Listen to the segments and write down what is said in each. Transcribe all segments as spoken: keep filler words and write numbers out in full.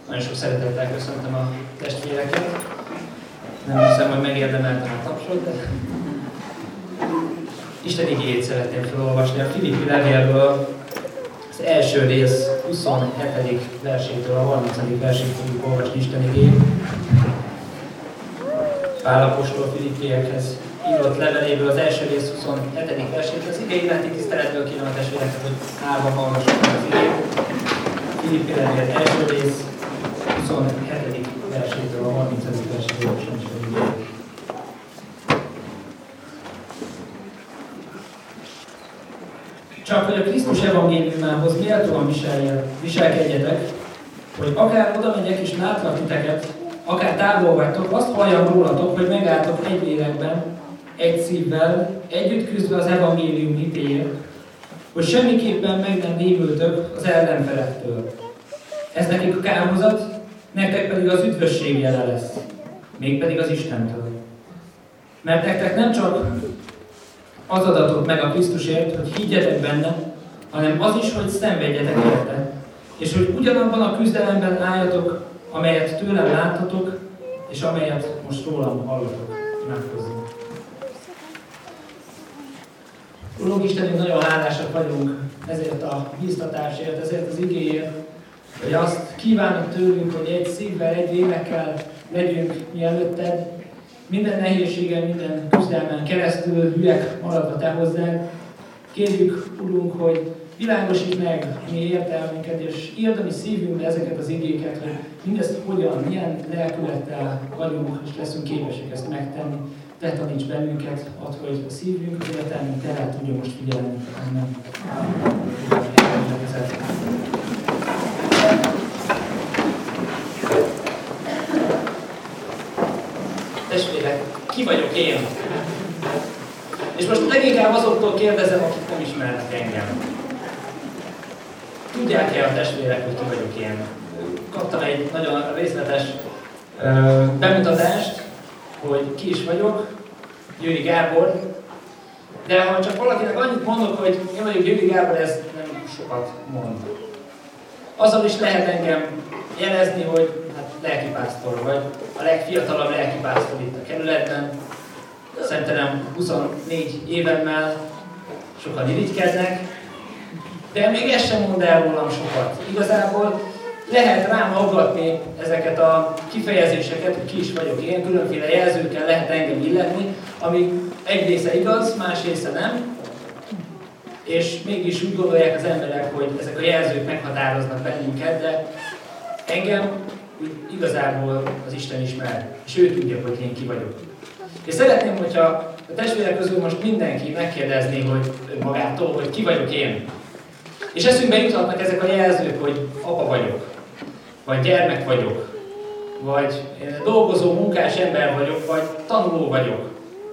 Nagyon sok szeretettel köszöntöm a testvéreket. Nem hiszem, hogy megérdemeltem a tapsot, de Isten igéjét szeretném felolvasni a Filippi levélből. Az első rész huszonhetedik versétől a harmincadik versig fogjuk olvasni Isten igéjét. Pál apostol Filippiekhez írott leveléből az első rész huszonhetedik versét. Az ige illeti tiszteletből kérem a testvéreket, hogy állva hallgassuk az igét. Filippi levél első rész huszonhetedik versétől a harmincadik versig olvasom is az igét. Csak hogy a Krisztus evangéliumához méltóan viselkedjetek, hogy akár oda megyek és látlak titeket, akár távol vagytok, azt halljam rólatok, hogy megálltok egy lélekben, egy szívvel, együtt küzdve az evangélium hitéért, hogy semmiképpen meg nem rémültök az ellenfelektől. Ez nekik a kárhozat, nektek pedig az üdvösség jele lesz, mégpedig az Istentől. Mert nektek nem csak az adatot meg a Krisztusért, hogy higgyetek benne, hanem az is, hogy szenvedjetek érte, és hogy ugyanabban a küzdelemben álljatok, amelyet tőlem láttatok, és amelyet most rólam hallatok. Imádkozzunk. Urunk Istenünk, nagyon hálásak vagyunk ezért a bíztatásért, ezért az igéért, hogy azt kívánod tőlünk, hogy egy szívvel, egy lélekkel legyünk mi előtted, minden nehézségen, minden küzdelmen keresztül hülyek maradva te hozzád. Kérjük, Urunk, hogy világosítsd meg mi értelmünket, és írd a mi szívünkbe ezeket az igéket, hogy mindezt hogyan, milyen lelkülettel vagyunk, és leszünk képesek ezt megtenni. Te taníts bennünket, add, hogy a szívünk, az értelmünk te el tudja most figyelni. Amen. Testvérek, ki vagyok én? És most leginkább azoktól kérdezem, akik nem ismernek engem. Tudják-e a testvérek, hogy ki vagyok én? Kaptam egy nagyon részletes ö, bemutatást, hogy ki is vagyok, Győri Gábor. De ha csak valakinek annyit mondok, hogy én vagyok Győri Gábor, ez nem sokat mond. Azzal is lehet engem jelezni, hogy hát lelkipásztor vagy, a legfiatalabb lelkipásztor itt a kerületben. Szerintem huszonnégy évemmel sokan irigykednek, de még ez sem mond el rólam sokat. Igazából lehet rám aggatni ezeket a kifejezéseket, hogy ki is vagyok én, különféle jelzőkkel lehet engem illetni, ami egy része igaz, más része nem, és mégis úgy gondolják az emberek, hogy ezek a jelzők meghatároznak bennünket, de engem úgy igazából az Isten ismer, és ő tudja, hogy én ki vagyok. És szeretném, hogyha a testvérek közül most mindenki megkérdezné, hogy magától, hogy ki vagyok én. És eszünkbe juthatnak ezek a jelzők, hogy apa vagyok, vagy gyermek vagyok, vagy dolgozó, munkás ember vagyok, vagy tanuló vagyok,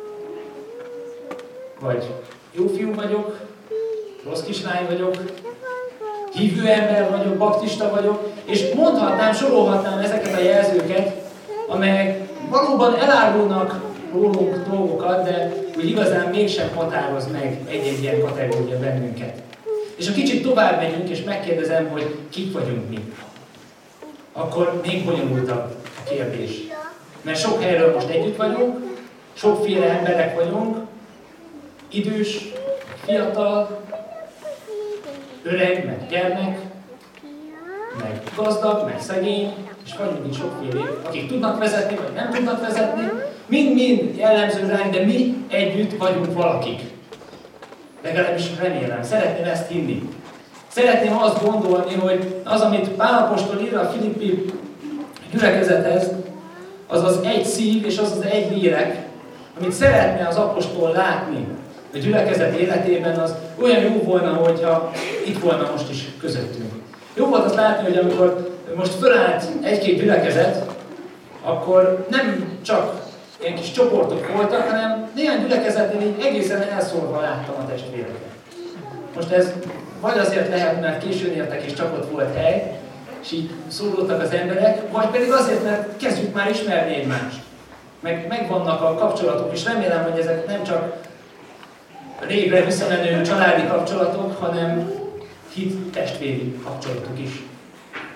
vagy jó fiú vagyok, rossz kislány vagyok, hívő ember vagyok, baptista vagyok, és mondhatnám, sorolhatnám ezeket a jelzőket, amelyek valóban elárulnak rólunk dolgokat, de úgy igazán mégsem határoz meg egy-egy ilyen kategória bennünket. És ha kicsit tovább megyünk, és megkérdezem, hogy kik vagyunk mi, akkor még bonyolultabb a kérdés. Mert sok helyről most együtt vagyunk, sokféle emberek vagyunk, idős, fiatal, öreg, meg gyermek, meg gazdag, meg szegény, és vagyunk itt sokféle, akik tudnak vezetni, vagy nem tudnak vezetni, mind-mind jellemző ránk, de mi együtt vagyunk valakik. Legalábbis remélem, szeretném ezt hinni. Szeretném azt gondolni, hogy az, amit Pál apostol ír a Filippi gyülekezethez, az az egy szív és az az egy lélek, amit szeretne az apostol látni a gyülekezet életében, az olyan jó volna, hogyha itt volna most is közöttünk. Jó volt azt látni, hogy amikor most fölállt egy-két gyülekezet, akkor nem csak ilyen kis csoportok voltak, hanem néhány gyülekezetnél így egészen elszólva láttam a testvéreket. Most ez vagy azért lehet, mert későn értek és csak ott volt hely, és így szólódtak az emberek, vagy pedig azért, mert kezdjük már ismerni egymást. Meg, megvannak a kapcsolatok, és remélem, hogy ezek nem csak régre visszamenő családi kapcsolatok, hanem hit testvéri kapcsolatok is.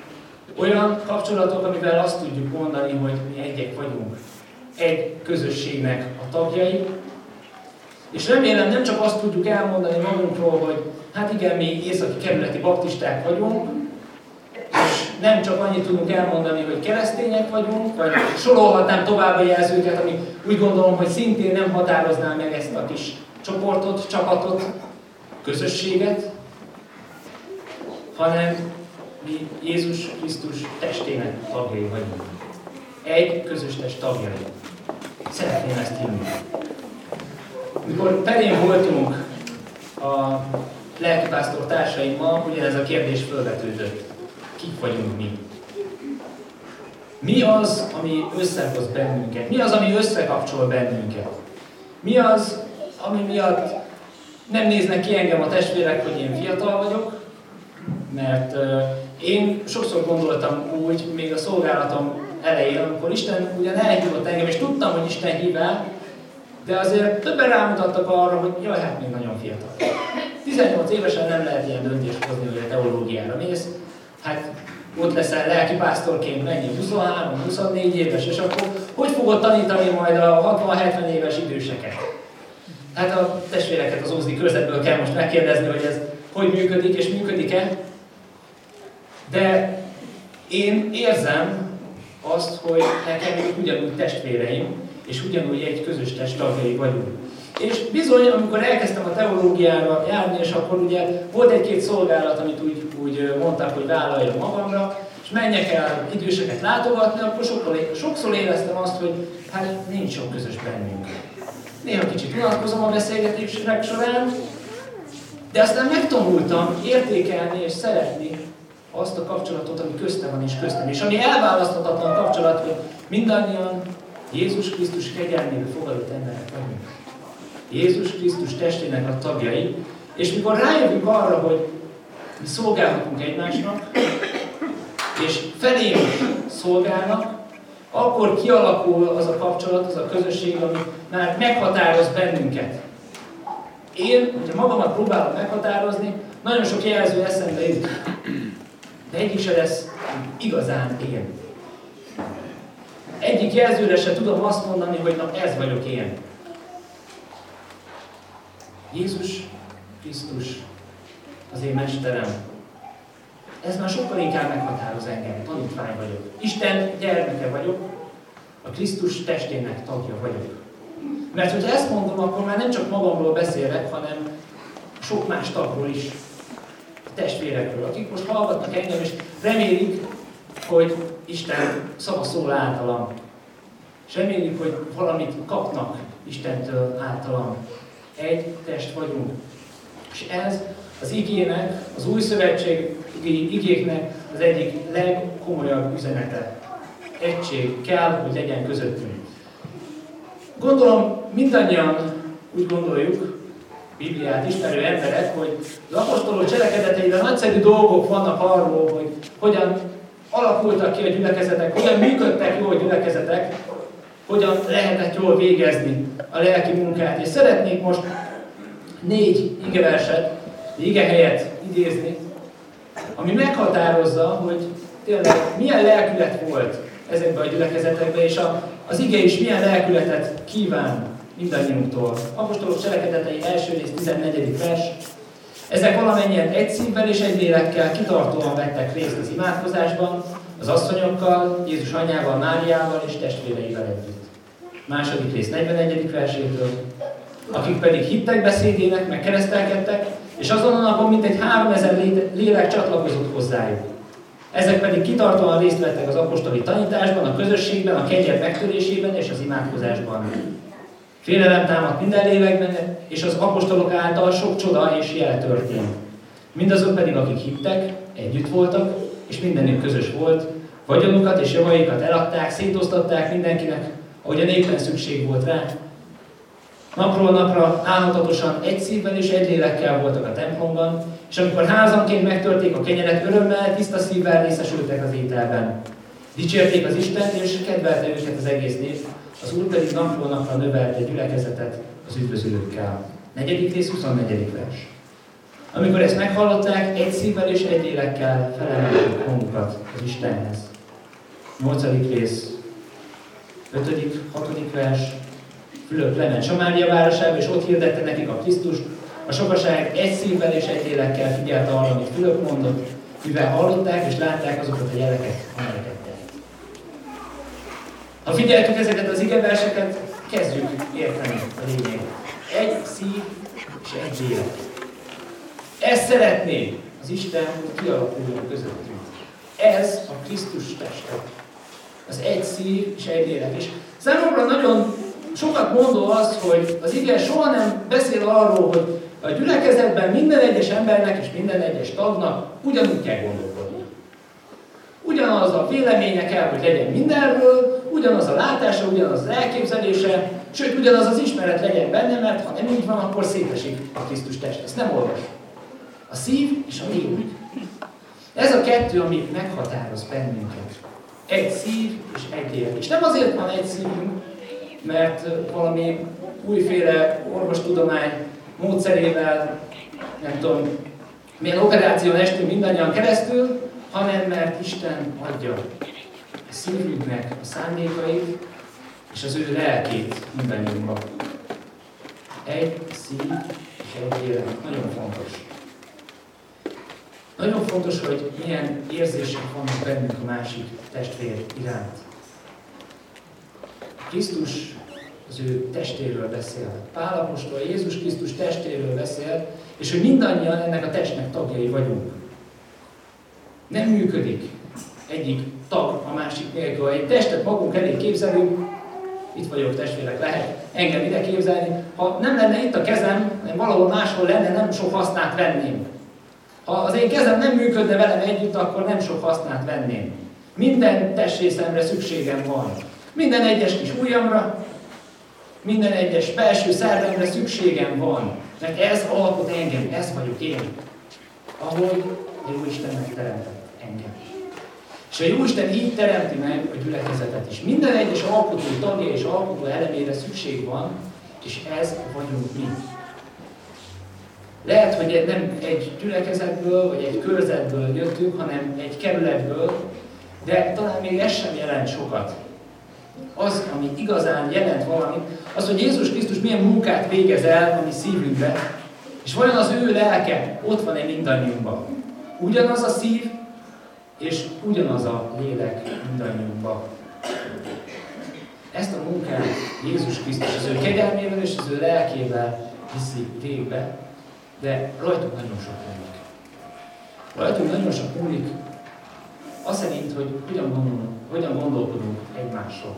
Olyan kapcsolatok, amivel azt tudjuk mondani, hogy mi egyek vagyunk. Egy közösségnek a tagjai. És remélem nem csak azt tudjuk elmondani magunkról, hogy hát igen, mi északi kerületi baptisták vagyunk, és nem csak annyit tudunk elmondani, hogy keresztények vagyunk, vagy sorolhatnám tovább a jelzőket, ami úgy gondolom, hogy szintén nem határozná meg ezt a kis csoportot, csapatot, közösséget, hanem mi Jézus Krisztus testének tagjai vagyunk. Egy közös test tagjai. Szeretném ezt hinni. Mikor Perén voltunk a lelkipásztor társaimmal, ugyanez a kérdés felvetődött. Kik vagyunk mi? Mi az, ami összehoz bennünket? Mi az, ami összekapcsol bennünket? Mi az, ami miatt nem néznek ki engem a testvérek, hogy én fiatal vagyok? Mert uh, én sokszor gondoltam úgy, még a szolgálatom elején, amikor Isten ugyan elhívott engem, és tudtam, hogy Isten hív el, de azért többen rámutattak arra, hogy jaj, hát még nagyon fiatal. tizennyolc évesen nem lehet ilyen döntést hozni, hogy a teológiára mész. Hát ott leszel lelkipásztorként mennyi? huszonhárom huszonnégy éves, és akkor hogy fogod tanítani majd a hatvan-hetven éves időseket? Hát a testvéreket az ózdi körzetből kell most megkérdezni, hogy ez hogy működik, és működik-e. De én érzem azt, hogy nekem ők ugyanúgy testvéreim, és ugyanúgy egy közös test tagjai vagyunk. És bizony, amikor elkezdtem a teológiára járni, és akkor ugye volt egy-két szolgálat, amit úgy, úgy mondták, hogy vállaljam magamra, és menjek el időseket látogatni, akkor sokszor, sokszor éreztem azt, hogy hát nincs sok közös bennünk. Néha kicsit unatkozom a beszélgetések során, de aztán megtanultam értékelni és szeretni azt a kapcsolatot, ami köztem van és köztem, és ami elválaszthatatlan kapcsolat, hogy mindannyian Jézus Krisztus kegyelméből fogadott emberek vagyunk. Jézus Krisztus testének a tagjai, és mikor rájövünk arra, hogy mi szolgálhatunk egymásnak, és felénk szolgálnak, akkor kialakul az a kapcsolat, az a közösség, ami már meghatároz bennünket. Én, hogyha magamat próbálom meghatározni, nagyon sok jelző eszembe jut, de egyik se lesz igazán én. Egyik jelzőre se tudom azt mondani, hogy na ez vagyok én. Jézus Krisztus az én mesterem. Ez már sokkal inkább meghatároz engem, tanítvány vagyok. Isten gyermeke vagyok, a Krisztus testének tagja vagyok. Mert hogyha ezt mondom, akkor már nem csak magamról beszélek, hanem sok más tagról is, a testvérekről, akik most hallgatnak engem, és remélik, hogy Isten szava szól általam. És remélik, hogy valamit kapnak Istentől általam. Egy test vagyunk. És ez az igének, az új szövetség igéknek az egyik legkomolyabb üzenete. Egység kell, hogy legyen közöttünk. Gondolom mindannyian úgy gondoljuk, Bibliát ismerő emberek, hogy az apostolok cselekedeteiben nagyszerű dolgok vannak arról, hogy hogyan alakultak ki a gyülekezetek, hogyan működtek jól a gyülekezetek, hogyan lehetett jól végezni a lelki munkát. És szeretnék most négy igeverset, igehelyet idézni, ami meghatározza, hogy tényleg milyen lelkület volt ezekben a gyülekezetekben, és a, az ige is milyen lelkületet kíván mindannyiunktól. Apostolok cselekedetei első rész tizennegyedik vers. Ezek valamennyien egy szívvel és egy lélekkel kitartóan vettek részt az imádkozásban, az asszonyokkal, Jézus anyjával, Máriával és testvéreivel együtt. Második rész negyvenegyedik versétől. Akik pedig hittek beszédének, meg keresztelkedtek, és azon a napon mintegy háromezer lélek csatlakozott hozzájuk. Ezek pedig kitartóan részt vettek az apostoli tanításban, a közösségben, a kegyed megtörésében és az imádkozásban. Félelem támadt minden lélekben, és az apostolok által sok csoda és jel történt. Mindazok pedig, akik hittek, együtt voltak, és mindenük közös volt, vagyonukat és javaikat eladták, szétosztatták mindenkinek, ahogyan éppen szükség volt rá. Napról napra álhatatosan egy szívvel és egy lélekkel voltak a templomban, és amikor házanként megtörték a kenyeret, örömmel, tiszta szívvel részesültek az ételben. Dicsérték az Istent, és kedvelte őket az egész nép, az Úr pedig napról napra növelte gyülekezetet az üdvözülőkkel. Negyedik rész, huszonnegyedik vers. Amikor ezt meghallották, egy szívvel és egy lélekkel felemelték magukat az Istenhez. Nyolcadik rész, ötödik, hatodik vers. Fülöp lement Samária városába, és ott hirdette nekik a Krisztust. A sokaság egy szívvel és egy lélekkel figyelte arra, amit Fülöp mondott, mivel hallották és látták azokat a jeleket, amelyeket tett. Ha figyeltük ezeket az igeverseket, kezdjük érteni a lényeget. Egy szív és egy lélek. Ezt szeretné az Isten, hogy kialakuljon közöttünk. Ez a Krisztus teste. Az egy szív és egy lélek. És számomra nagyon sokat mondó az, hogy az ige soha nem beszél arról, hogy a gyülekezetben minden egyes embernek és minden egyes tagnak ugyanúgy kell gondolkodni. Ugyanaz a véleménye kell, hogy legyen mindenről, ugyanaz a látása, ugyanaz az elképzelése, sőt, ugyanaz az ismeret legyen benne, mert ha nem így van, akkor szétesik a Krisztus test. Ezt nem olvas. A szív és a lélek. Ez a kettő, ami meghatároz bennünket. Egy szív és egy lélek. És nem azért van egy szívünk, mert valami újféle orvostudomány módszerével, nem tudom, milyen operáción estünk mindannyian keresztül, hanem mert Isten adja a szívünknek a szándékait és az ő lelkét mindannyiunkban. Egy szív és egy lélek. Nagyon fontos. Nagyon fontos, hogy milyen érzések vannak bennünk a másik testvér iránt. Krisztus az ő testéről beszél. Pál apostol Jézus Krisztus testéről beszél, és hogy mindannyian ennek a testnek tagjai vagyunk. Nem működik egyik tag a másik nélkül. Egy testet magunk elé képzelünk, itt vagyok testvérek, lehet engem ide képzelni. Ha nem lenne itt a kezem, hanem valahol máshol lenne, nem sok hasznát venném. Ha az én kezem nem működne velem együtt, akkor nem sok hasznát venném. Minden testrészemre szükségem van. Minden egyes kis ujjamra, minden egyes belső szervemre szükségem van. Mert ez alkot engem, ez vagyok én. Ahogy a Jóisten megteremtett engem. És a Jóisten így teremti meg a gyülekezetet is. Minden egyes alkotó tagja és alkotó elemére szükség van, és ez vagyunk mi. Lehet, hogy nem egy gyülekezetből, vagy egy körzetből jöttünk, hanem egy kerületből, de talán még ez sem jelent sokat. Az, ami igazán jelent valamit, az, hogy Jézus Krisztus milyen munkát végez el a mi szívünkbe, és vajon az ő lelke ott van-e mindannyiunkban. Ugyanaz a szív, és ugyanaz a lélek mindannyiunkban. Ezt a munkát Jézus Krisztus az ő kegyelmével és az ő lelkével viszi végbe, de rajtunk nagyon sok múlik. Rajtunk nagyon sok múlik, az szerint, hogy hogyan gondolunk, hogyan gondolkodunk egymásról.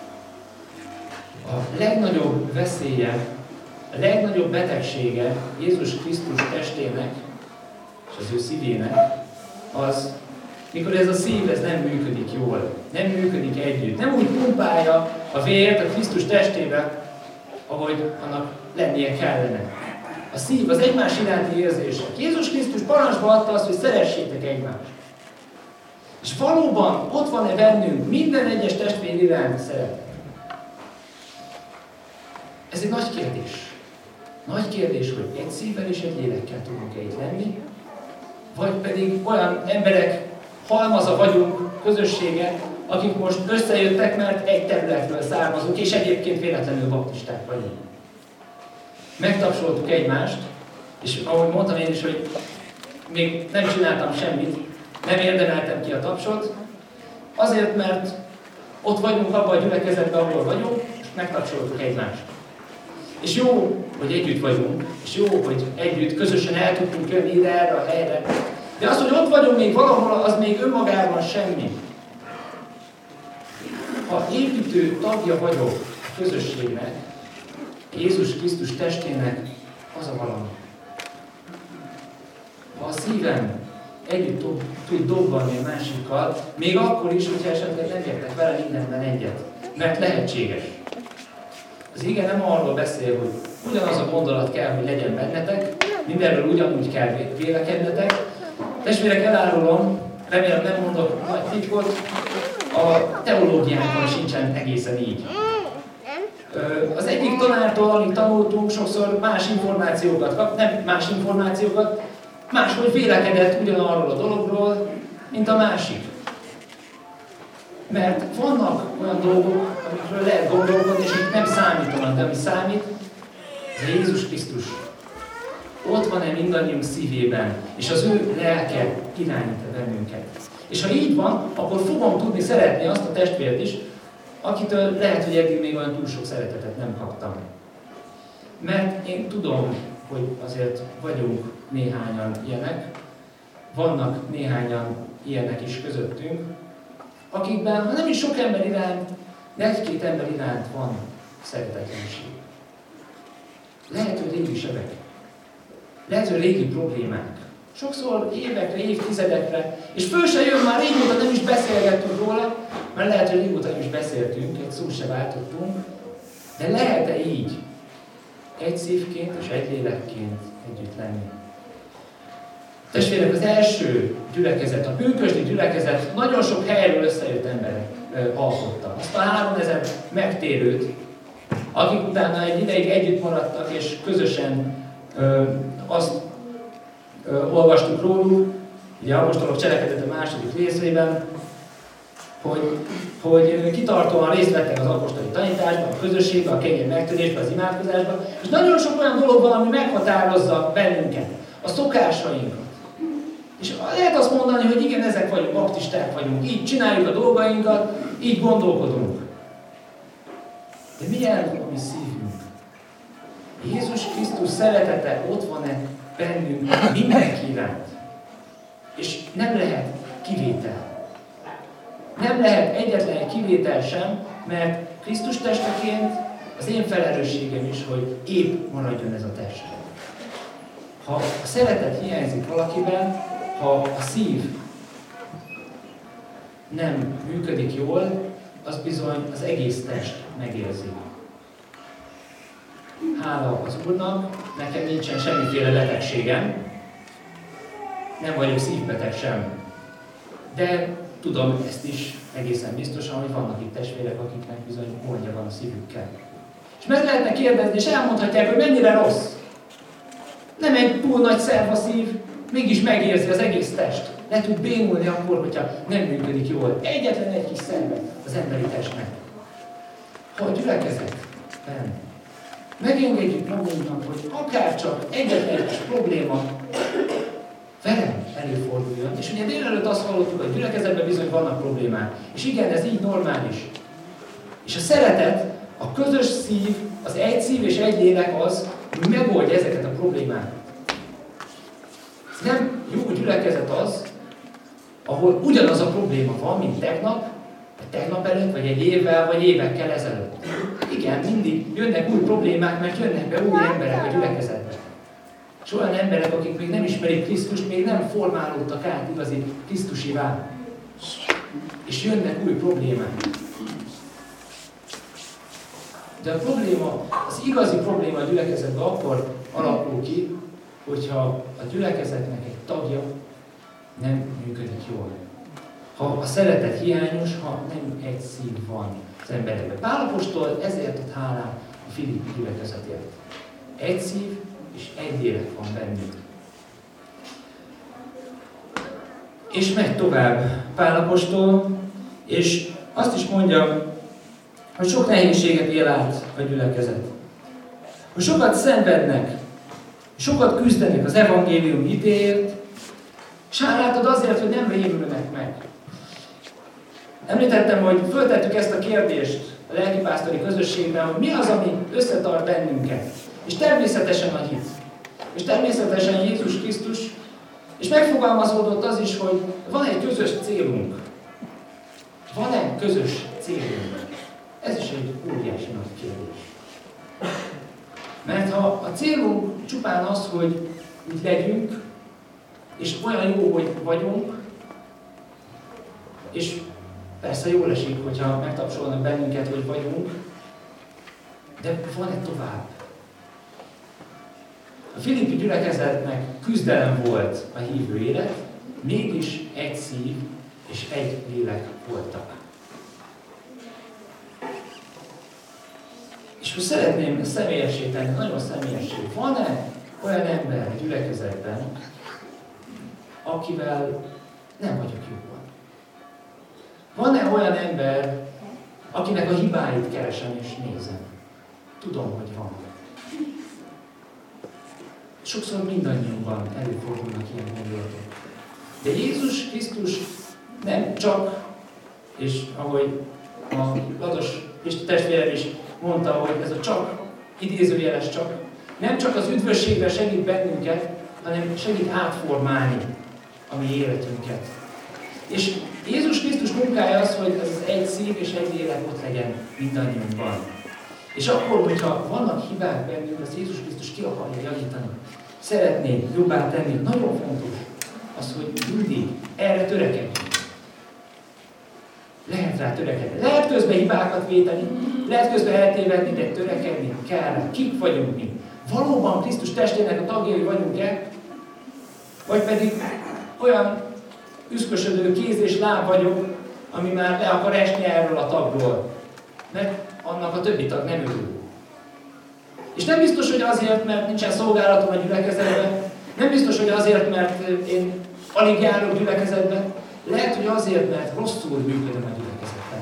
A legnagyobb veszélye, a legnagyobb betegsége Jézus Krisztus testének és az ő szívének az, mikor ez a szív ez nem működik jól, nem működik együtt, nem úgy pumpálja a vért a Krisztus testébe, ahogy annak lennie kellene. A szív az egymás iránti érzések. Jézus Krisztus parancsba adta azt, hogy szeressétek egymást. És valóban ott van-e bennünk minden egyes testvér iránt szeretet? Ez egy nagy kérdés. Nagy kérdés, hogy egy szívvel és egy lélekkel tudunk-e itt lenni, vagy pedig olyan emberek halmaza vagyunk, közössége, akik most összejöttek, mert egy területről származunk, és egyébként véletlenül baptisták vagyunk. Megtapsoltuk egymást, és ahogy mondtam én is, hogy még nem csináltam semmit, nem érdemeltem ki a tapsot, azért, mert ott vagyunk abban a gyülekezetben, ahol vagyunk, és megtapsoltuk egymást. És jó, hogy együtt vagyunk, és jó, hogy együtt, közösen el tudtunk jönni ide, erre a helyre. De az, hogy ott vagyunk még valahol, az még önmagában semmi. Ha építő tagja vagyok a közösségnek, Jézus Krisztus testének, az a valami. Ha a szívem együtt tud dobbanni a másikkal, még akkor is, hogyha esetleg nem értek vele mindenben egyet. Mert lehetséges. Az ige nem arról beszél, hogy ugyanaz a gondolat kell, hogy legyen bennetek, mindenről ugyanúgy kell vélekednetek. Testvérek, elárulom, remélem nem mondok nagy titkot, a teológiánkban sincsen egészen így. Az egyik tanártól, amit tanultunk, sokszor más információkat kap, nem más információkat, máshogy vélekedett ugyanarról a dologról, mint a másik. Mert vannak olyan dolgok, amikről lehet gondolkodni, és amik nem számítanak, de ami számít, az Jézus Krisztus. Ott van-e mindannyiunk szívében, és az ő lelke irányít bennünket. És ha így van, akkor fogom tudni szeretni azt a testvért is, akitől lehet, hogy eddig még olyan túl sok szeretetet nem kaptam. Mert én tudom, hogy azért vagyunk néhányan ilyenek, vannak néhányan ilyenek is közöttünk, akikben, ha nem is sok ember iránt, de egy-két ember iránt van szeretetlenség. Lehet, hogy régi sebek. Lehet, hogy régi problémák. Sokszor évekre, évtizedekre, és föl se jön, már régóta nem is beszélgettünk róla, mert lehet, hogy régóta nem is beszéltünk, egy szó se váltottunk, de lehet-e így egy szívként és egy lélekként együtt lenni? Testvérek, az első gyülekezet, a pünkösdi gyülekezet nagyon sok helyről összejött emberek ö, alkotta. Azt a háromezer megtérőt, akik utána egy ideig együtt maradtak, és közösen ö, azt ö, olvastuk róluk, ugye apostolok cselekedete második részében, hogy, hogy kitartóan részt vettek az apostoli tanításban, a közösségben, a kegyelmi megtörésben, az imádkozásban, és nagyon sok olyan dolog van, ami meghatározza bennünket, a szokásainkat. És lehet azt mondani, hogy igen, ezek vagyunk, baptisták vagyunk, így csináljuk a dolgainkat, így gondolkodunk. De milyen a mi szívünk? Jézus Krisztus szeretete ott van-e bennünk mindenki iránt? És nem lehet kivétel. Nem lehet egyetlen kivétel sem, mert Krisztus testeként az én felelősségem is, hogy épp maradjon ez a test. Ha a szeretet hiányzik valakiben, ha a szív nem működik jól, az bizony az egész test megérzi. Hála az Úrnak, nekem nincsen semmiféle betegségem, nem vagyok szívbeteg sem. De tudom ezt is egészen biztosan, hogy vannak itt testvérek, akiknek bizony gondja van a szívükkel. És meg lehetne kérdezni, és elmondhatják, hogy mennyire rossz. Nem egy túl nagy szerv a szív, mégis megérzi az egész test. Le tud bénulni akkor, hogyha nem működik jól. Egyetlen egy kis szerve az emberi testnek. Ha a gyülekezetben megengedjük magunknak, hogy akárcsak egyetlen egy kis probléma velem előforduljon. És ugye délelőtt azt hallottuk, hogy a gyülekezetben bizony vannak problémák. És igen, ez így normális. És a szeretet, a közös szív, az egy szív és egy lélek az, hogy megoldja ezeket a problémákat. Nem jó gyülekezet az, ahol ugyanaz a probléma van, mint tegnap, vagy tegnap előtt, vagy egy évvel, vagy évekkel ezelőtt. Igen, mindig jönnek új problémák, mert jönnek be új emberek a gyülekezetbe. És olyan emberek, akik még nem ismerik Krisztust, még nem formálódtak át igazi Krisztusivá. És jönnek új problémák. De a probléma, az igazi probléma a gyülekezetben akkor alakul ki, hogyha a gyülekezetnek egy tagja nem működik jól. Ha a szeretet hiányos, ha nem egy szív van az emberekben. Pál apostol ezért ad hálát a filippi gyülekezetért. Egy szív és egy lélek van bennük. És megy tovább Pál apostol, és azt is mondja, hogy sok nehézséget él át a gyülekezet. Hogy sokat szenvednek, sokat küzdenek az evangélium hitéért, és hálát ad azért, hogy nem rémülnek meg. Említettem, hogy föltettük ezt a kérdést a lelkipásztori közösségben, hogy mi az, ami összetart bennünket. És természetesen a hit. És természetesen Jézus Krisztus. És megfogalmazódott az is, hogy van egy közös célunk. Van-e közös célunk? Ez is egy óriási nagy kérdés. Mert ha a célunk csupán az, hogy úgy legyünk, és olyan jó, hogy vagyunk, és persze jól esik, hogyha megtapsolnak bennünket, hogy vagyunk, de van-e tovább? A filippi gyülekezetnek küzdelem volt a hívő élet, mégis egy szív és egy lélek voltak. És most szeretném személyessé tenni, nagyon személyessé. Van-e olyan ember a gyülekezetben, akivel nem vagyok jobban? Van-e olyan ember, akinek a hibáit keresem és nézem? Tudom, hogy van. Sokszor mindannyiunkban előfordulnak ilyen gondolatok. De Jézus Krisztus nem csak, és ahogy a Lados Pisti testvérem is mondta, hogy ez a csak, idézőjeles csak, nem csak az üdvösségre segít bennünket, hanem segít átformálni a mi életünket. És Jézus Krisztus munkája az, hogy ez az egy szív és egy lélek ott legyen mindannyiunkban. És akkor, hogyha vannak hibák bennünk, az Jézus Krisztus ki akarja javítani. Szeretné jobbá tenni. Nagyon fontos az, hogy mindig erre törekedjünk. Lehet rá törekedni. Lehet közben hibákat véteni, lehet közben eltévedni, de törekedni kell. Kik vagyunk mi? Valóban Krisztus testének a tagjai vagyunk-e? Vagy pedig olyan üszkösödő kéz és láb vagyok, ami már le akar esni erről a tagról. Mert annak a többi tag nem örül. És nem biztos, hogy azért, mert nincsen szolgálatom a gyülekezetben, nem biztos, hogy azért, mert én alig járok gyülekezetben, lehet, hogy azért, mert rosszul működöm a gyülekezetben.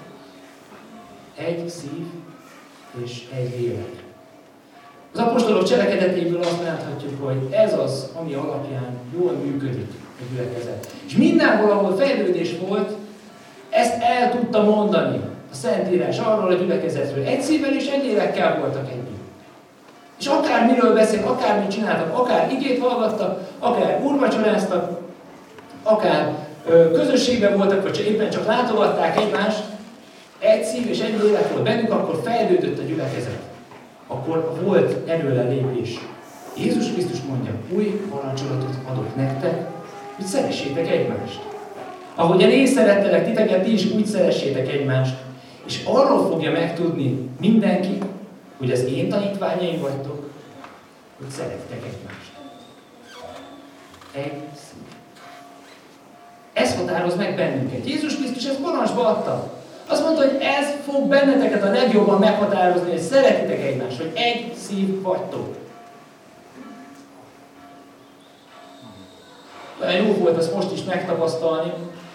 Egy szív és egy lélek. Az apostolok cselekedetéből azt láthatjuk, hogy ez az, ami alapján jól működik a gyülekezet. És mindenhol, ahol fejlődés volt, ezt el tudta mondani a Szentírás arról a gyülekezetről. Egy szívvel és egy lélekkel voltak együtt. És akár miről beszél, akár mit csináltak, akár igét hallgattak, akár úrvacsoráztak, akár ö, közösségben voltak, vagy éppen csak látogatták egymást, egy szív és egy lélek volt bennük, akkor fejlődött a gyülekezet. Akkor volt erőle lépés. Jézus Krisztus mondja, új parancsolatot adok nektek, hogy szeressétek egymást. Ahogyan én szerettelek titeket, ti is úgy szeressétek egymást. És arról fogja megtudni mindenki, hogy az én tanítványaim vagytok, hogy szeretitek egymást. Egy szív. Ez határoz meg bennünket. Jézus Krisztus ezt parancsba adta. Azt mondta, hogy ez fog benneteket a legjobban meghatározni, hogy szeretitek egymást, hogy egy szív vagytok. Olyan jó volt azt most is megtapasztalni,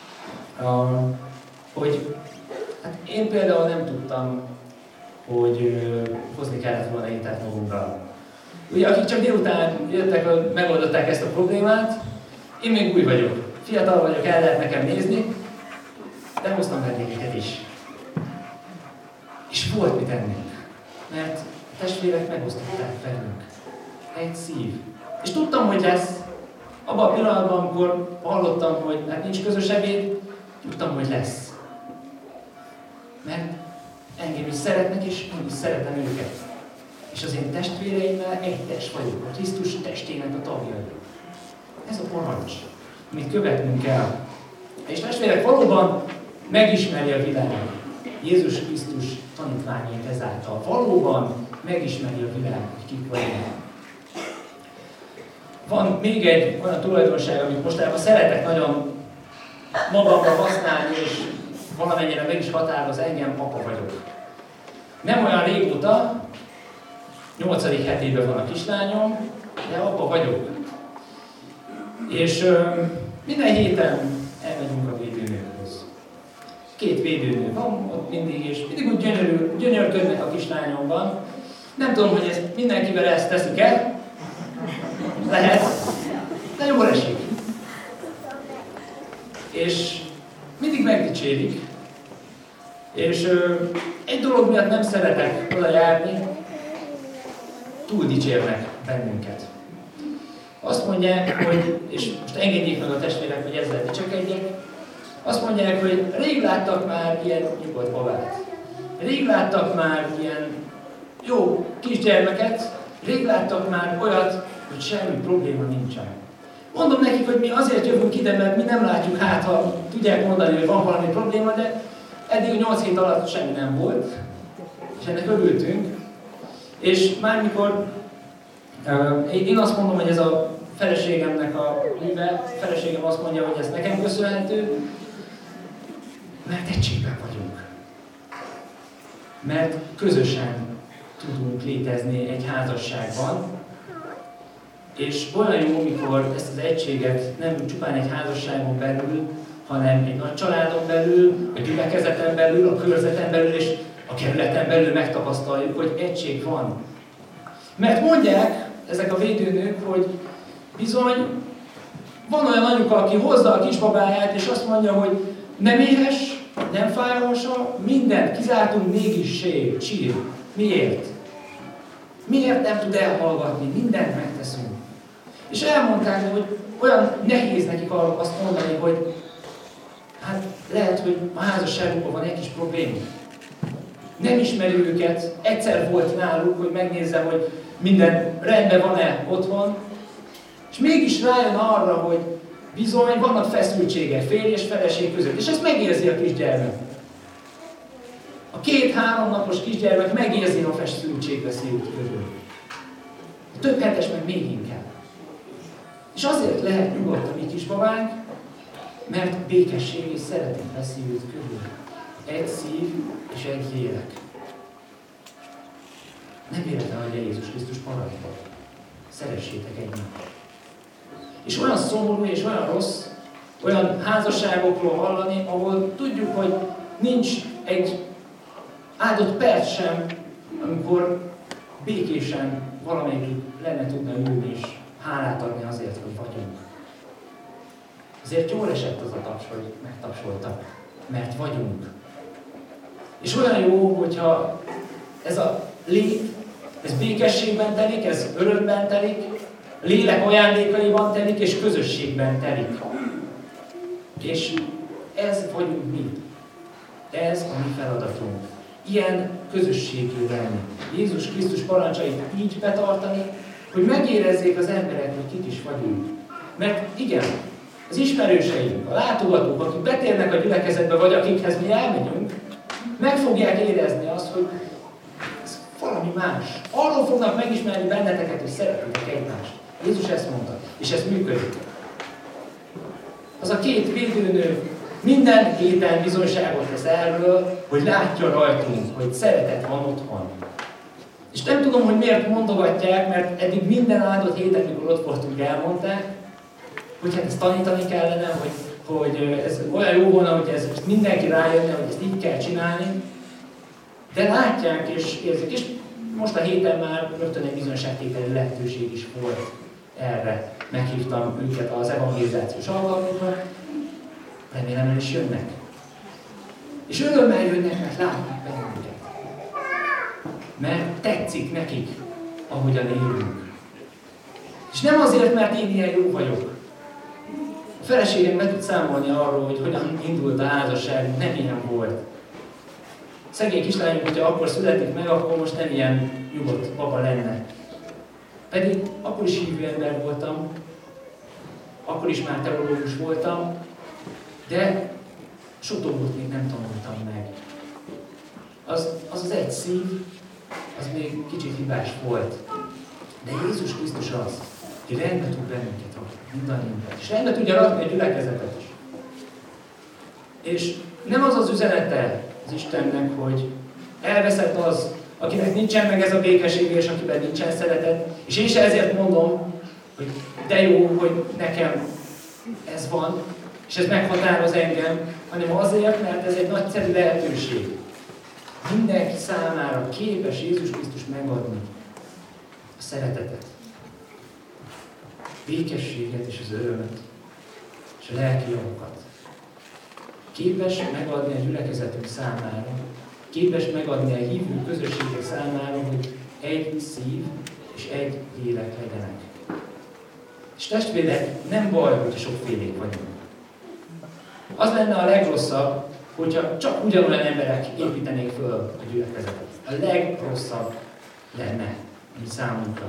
hogy hát én például nem tudtam, hogy hozni kellett volna ételt magunkra. Ugye akik csak délután jöttek, megoldották ezt a problémát, én még új vagyok. Fiatal vagyok, el lehet nekem nézni, de hoztam vendégeket is. És volt mit enni, mert a testvérek megosztották velünk. Egy szív. És tudtam, hogy lesz. Abban a pillanatban, amikor hallottam, hogy hát nincs közös ebéd, tudtam, hogy lesz. Mert engem is szeretnek, és én is szeretem őket. És az én testvéreimmel egy test vagyok, a Krisztus testének a tagjai. Ez a parancs, amit követnünk kell. És testvérek, valóban megismeri a világ Jézus Krisztus tanítványait ezáltal. Valóban megismeri a világ, hogy kik vagyunk. Van még egy olyan tulajdonság, amit mostában szeretek nagyon magamra használni, és valamennyire meg is határoz engem, apa vagyok. Nem olyan régóta, nyolcadik hetében van a kislányom, de apa vagyok. És ö, minden héten elmegyünk a védőnőkhöz. Két védőnő van ott mindig, és mindig úgy gyönyörű, gyönyörködnek a kislányomban. Nem tudom, hogy ezt mindenkivel ezt teszik el. Lehet, de jól esik. És mindig megdicsérik. És ö, egy dolog miatt nem szeretek oda járni, túl dicsérnek bennünket. Azt mondják, hogy, és most engedjék meg a testvérek, hogy ezzel dicsekedjek, azt mondják, hogy rég láttak már ilyen nyugodt babát. Rég láttak már ilyen jó kisgyermeket, rég láttak már olyat, hogy semmi probléma nincsen. Mondom nekik, hogy mi azért jövünk ide, mert mi nem látjuk, hát ha tudják mondani, hogy van valami probléma, de eddig a nyolc hét alatt semmi nem volt, és ennek örültünk. És már mikor uh, én azt mondom, hogy ez a feleségemnek a híve, a feleségem azt mondja, hogy ez nekem köszönhető, mert egységben vagyunk. Mert közösen tudunk létezni egy házasságban, És olyan jó, amikor ezt az egységet nem csupán egy házasságon belül, hanem egy nagy családon belül, a gyülekezeten belül, a körzeten belül és a kerületen belül megtapasztaljuk, hogy egység van. Mert mondják ezek a védőnők, hogy bizony van olyan anyuka, aki hozza a kisbabáját, és azt mondja, hogy nem éhes, nem fájdalmasan, mindent kizártunk, mégis sír. sír. Miért? Miért nem tud elhallgatni? Mindent megteszünk. És elmondták, hogy olyan nehéz nekik azt mondani, hogy hát lehet, hogy a házasságukban van egy kis probléma. Nem ismeri őket, egyszer volt náluk, hogy megnézzem, hogy minden rendben van-e otthon, és mégis rájön arra, hogy bizony vannak feszültségek férj és feleség között, és ezt megérzi a kisgyermek. A két-három napos kisgyermek megérzi a feszültségveszélyt között. A több hetes meg még inkább. És azért lehet nyugodt a mi kisbabánk, mert békesség és szeretet veszi őt körül. Egy szív és egy lélek. Nem véletlen, hogy Jézus Krisztus parancsol. Szeressétek egymást. És olyan szomorú és olyan rossz, olyan házasságokról hallani, ahol tudjuk, hogy nincs egy áldott perc sem, amikor békésen valamelyik lenne tudna ülni és hálát adni azért, hogy vagyunk. Azért jól esett az a taps, hogy megtapsoltak, mert vagyunk. És olyan jó, hogyha ez a lét, ez békességben telik, ez örömben telik, lélek ajándékaiban telik, és közösségben telik. És ez vagyunk mi. Ez a mi feladatunk. Ilyen közösségű lenni. Jézus Krisztus parancsait így betartani, hogy megérezzék az emberek, hogy kik is vagyunk. Mert igen, az ismerőseink, a látogatók, akik betérnek a gyülekezetbe, vagy akikhez mi elmegyünk, meg fogják érezni azt, hogy ez valami más. Arról fognak megismerni benneteket, hogy szeretitek egymást. Jézus ezt mondta, és ez működik. Az a két védőnő minden héten bizonyságot tesz erről, hogy látja rajtunk, hogy szeretet van otthon. És nem tudom, hogy miért mondogatják, mert eddig minden áldott héten, mikor ott voltunk, elmondták, hogy hát ezt tanítani kellene, hogy, hogy ez olyan jó volna, hogy ez mindenki rájönne, hogy ezt így kell csinálni. De látják és érzik, és most a héten már rögtön egy bizonyságtételi lehetőség is volt erre. Meghívtam őket az evangelizációs alkalomra, remélem el is jönnek. És örömmel jönnek, mert látnak bennünket. Mert tetszik nekik, ahogyan élünk. És nem azért, mert én ilyen jó vagyok. A feleségem be tud számolni arról, hogy hogyan indult a házasságunk, nem ilyen volt. Szegény kislányunk, hogyha akkor születik meg, akkor most nem ilyen nyugodt papa lenne. Pedig akkor is hívő ember voltam, akkor is már teológus voltam, de sok dolgot még nem tanultam meg. Az az, az egy szív, az még kicsit hibás volt. De Jézus Krisztus az, hogy rendbe tud bennünket rakni, mindannyiunkat. És rendbe tudja rakni a gyülekezetet is. És nem az az üzenete az Istennek, hogy elveszett az, akinek nincsen meg ez a békesség, és akiben nincsen szeretet. És én se ezért mondom, hogy de jó, hogy nekem ez van, és ez meghatároz engem, hanem azért, mert ez egy nagyszerű lehetőség. Mindenki számára képes Jézus Krisztus megadni a szeretetet, a békességet és az örömet, és a lelki javakat. Képes megadni a gyülekezetünk számára, képes megadni a hívő közösségek számára, hogy egy szív és egy lélek legyenek. És testvérek, nem baj, hogyha sokfélék vagyunk. Az lenne a legrosszabb, hogyha csak ugyanolyan emberek építenék föl a gyülekezetet. A legrosszabb lenne, mint számunkra.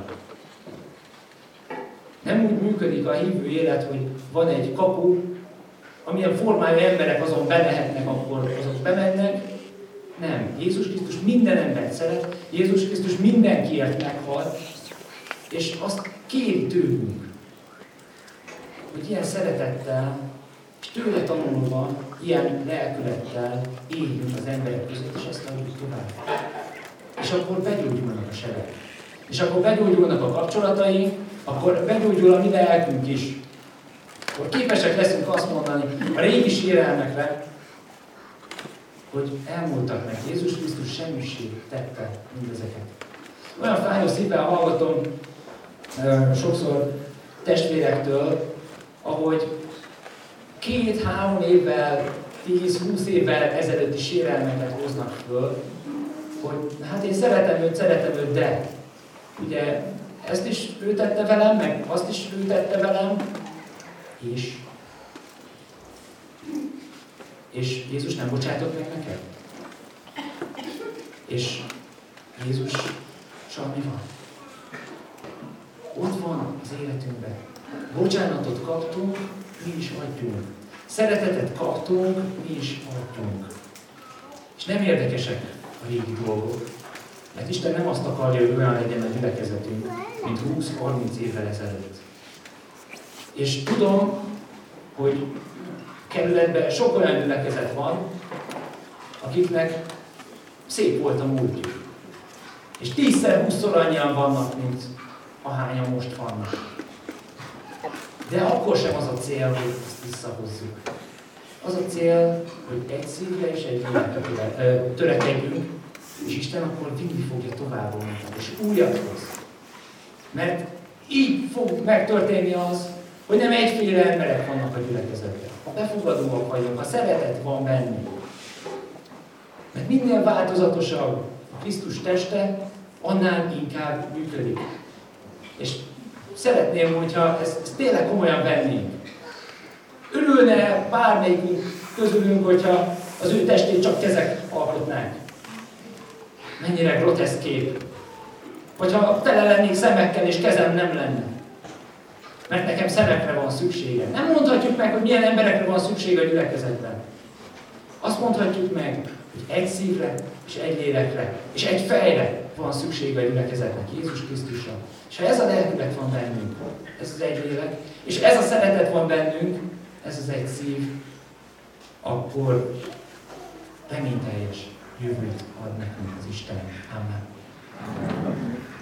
Nem úgy működik a hívő élet, hogy van egy kapu, amilyen formájú emberek azon bemehetnek, akkor azok bemennek. Nem. Jézus Krisztus minden embert szeret, Jézus Krisztus mindenkiért meghal, és azt kéri tőlünk, hogy ilyen szeretettel, és tőle tanulva, ilyen lelkülettel éljünk az emberek között, és ezt adjuk tovább. És akkor begyógyulnak a sebek. És akkor begyógyulnak a kapcsolataink, akkor begyógyul a mi lelkünk is. Akkor képesek leszünk azt mondani a régi sérelmekre, hogy elmúltak meg. Jézus Krisztus semmiség tette mindezeket. Olyan fájó szívvel hallgatom sokszor testvérektől, ahogy két-három évvel, tíz-húsz évvel ezelőtti sérelmeket hoznak föl, hogy hát én szeretem őt, szeretem őt, de ugye ezt is ő tette velem, meg azt is ő tette velem, és és Jézus nem bocsátott meg neked? És Jézussal mi van? Ott van az életünkben. Bocsánatot kaptunk, mi is adjunk. Szeretetet kaptunk, mi is adjunk. És nem érdekesek a régi dolgok. Mert Isten nem azt akarja, hogy olyan legyen a gyülekezetünk, mint húsz-harminc évvel ezelőtt. És tudom, hogy kerületben sok olyan gyülekezet van, akiknek szép volt a múltjuk. És tízszer-húszszor annyian vannak, mint ahányan most vannak. De akkor sem az a cél, hogy ezt visszahozzuk. Az a cél, hogy egy szívre és egy lélekre törekedjünk, és Isten akkor vinni fogja tovább minket, és újat hoz. Mert így fog megtörténni az, hogy nem egyféle emberek vannak a gyülekezetben. Ha befogadóak vagyunk, ha szeretet van bennünk. Mert minél változatosabb a Krisztus teste, annál inkább működik. És szeretném, hogyha ezt, ezt tényleg komolyan vennénk. Örülne bármelyikünk közülünk, hogyha az ő testét csak kezek alkotnák. Mennyire groteszk kép. Vagy ha tele lennék szemekkel, és kezem nem lenne. Mert nekem szemekre van szüksége. Nem mondhatjuk meg, hogy milyen emberekre van szüksége a gyülekezetben. Azt mondhatjuk meg, hogy egy szívre, és egy lélekre, és egy fejre van szüksége a gyülekezetnek, Jézus Krisztusra. És ha ez a lelkület van bennünk, ez az egy lélek, és ez a szeretet van bennünk, ez az egy szív, akkor reményteljes jövőt ad nekünk az Isten. Amen.